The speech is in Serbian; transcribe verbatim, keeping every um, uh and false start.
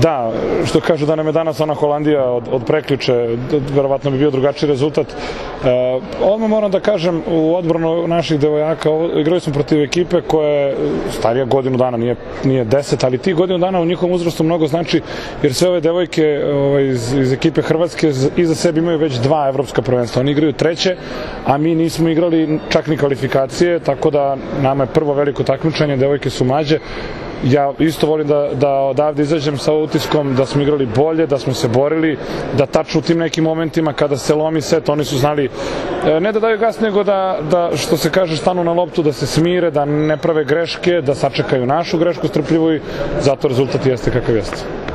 Da, što kažu da nam je danas ona Holandija od, od prekjuče, verovatno bi bio drugačiji rezultat. E, odmah moram da kažem, u odbranu naših devojaka, igrali smo protiv ekipe koja je starija godinu dana, nije, nije deset, ali ti godinu dana u njihovom uzrastu mnogo znači, jer sve ove devojke ovaj, iz, iz ekipe Hrvatske iza sebe imaju već dva evropska prvenstva. Oni igraju treće, a mi nismo igrali čak ni kvalifikacije, tako da nama je prvo veliko takmičenje, devojke su mlađe. Ja isto volim da, da odavde izađem sa utiskom da smo igrali bolje, da smo se borili, da tačno u tim nekim momentima kada se lomi set, oni su znali ne da daju gas, nego da, da što se kaže, stanu na loptu, da se smire, da ne prave greške, da sačekaju našu grešku strpljivo i zato rezultat jeste kakav jeste.